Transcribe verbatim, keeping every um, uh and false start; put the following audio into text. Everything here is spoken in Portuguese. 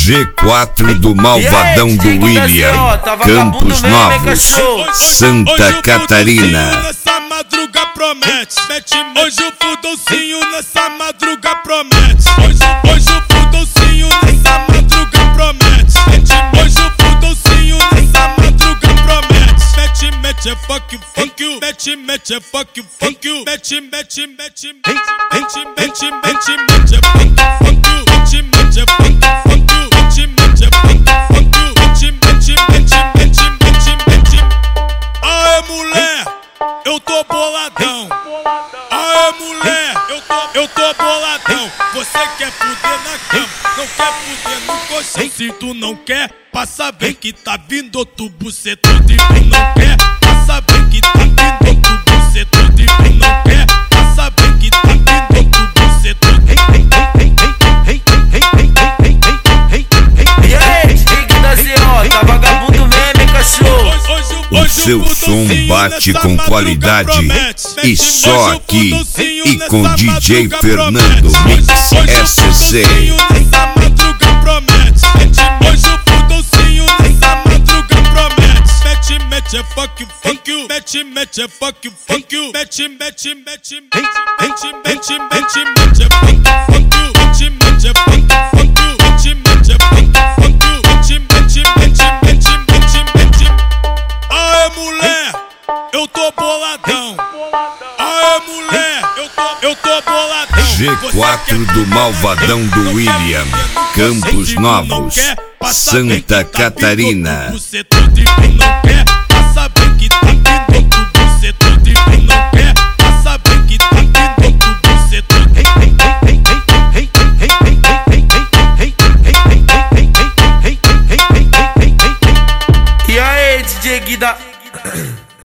G quatro do Malvadão aí, do William, Campos Novos, Santa Catarina. Nessa madruga promete, mete, hoje o fudolcinho nessa madruga promete. Hoje, hoje o fudolcinho nessa madruga promete. Mete, hoje o fudolcinho nessa madruga promete. Mete, mete, é fuck you, fuck you. Mete, mete, é fuck you, fuck you. Mete, mete, mete, mete, mete, mete, mete, mete, é fuck you, fuck you. Mete, mete, é fuck you, fuck you. Mete, mete, é fuck you, fuck you. Mete, mete, mete, mete, mete, mete. Aê, mulher, eu tô boladão. Aê, mulher, eu tô, eu tô boladão. Você quer fuder na cama, não quer fuder no colchão. Se tu não quer, passa bem que tá vindo outro bucetão. Se tu não quer, passa bem que tá vindo outro bucetão. Se tu não quer, passa bem que tá vindo outro bucetão. E aí, Rig da Z O, tá vagabundo mesmo, hein, cachorro? O seu som bate com qualidade e só aqui e com D J Fernando Mix S C. Nessa madruga promete. Hoje o fudolcinho nessa madruga promete. Mete, mete, é fuck you, fuck you. Mete, mete, é fuck you, fuck you. Mete, mete, mete, mete, mete, mete, mete, mete, é fuck you, fuck you. Mete, mete, é fuck you, fuck you. Mete, mete, é fuck you, fuck you. Mete, mete, mete, mete, mete, mete. Aê, mulher, eu tô boladão. Aê, mulher, eu tô, eu tô boladão. G quatro do Malvadão do William, Campos Novos, Santa Catarina. Você tu não quer, passa bem que tá vindo outro bucetão. Tu não quer, passa bem que tá vindo outro bucetão. E aí, D J Guida.